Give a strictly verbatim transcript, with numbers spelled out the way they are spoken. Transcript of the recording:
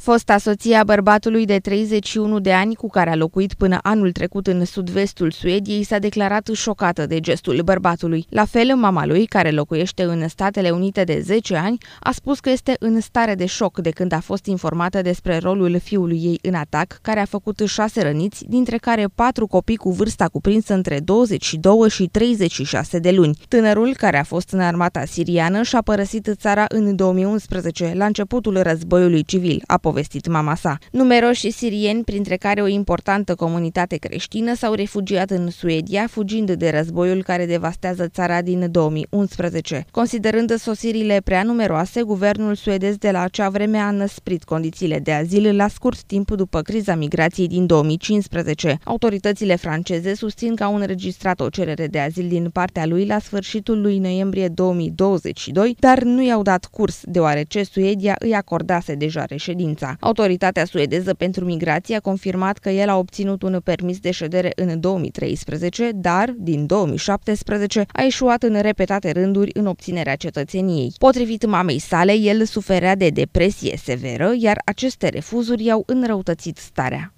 Fosta soție a bărbatului de treizeci și unu de ani cu care a locuit până anul trecut în sud-vestul Suediei s-a declarat șocată de gestul bărbatului. La fel, mama lui, care locuiește în Statele Unite de zece ani, a spus că este în stare de șoc de când a fost informată despre rolul fiului ei în atac, care a făcut șase răniți, dintre care patru copii cu vârsta cuprinsă între douăzeci și doi și treizeci și șase de luni. Tânărul, care a fost în armata siriană, și-a părăsit țara în două mii unsprezece, la începutul războiului civil, a povestit mama sa. Numeroși sirieni, printre care o importantă comunitate creștină, s-au refugiat în Suedia, fugind de războiul care devastează țara din două mii unsprezece. Considerând sosirile prea numeroase, guvernul suedez de la acea vreme a înăsprit condițiile de azil la scurt timp după criza migrației din două mii cincisprezece. Autoritățile franceze susțin că au înregistrat o cerere de azil din partea lui la sfârșitul lui noiembrie două mii douăzeci și doi, dar nu i-au dat curs, deoarece Suedia îi acordase deja reședința. Autoritatea suedeză pentru migrație a confirmat că el a obținut un permis de ședere în două mii treisprezece, dar, din două mii șaptesprezece, a eșuat în repetate rânduri în obținerea cetățeniei. Potrivit mamei sale, el suferea de depresie severă, iar aceste refuzuri i-au înrăutățit starea.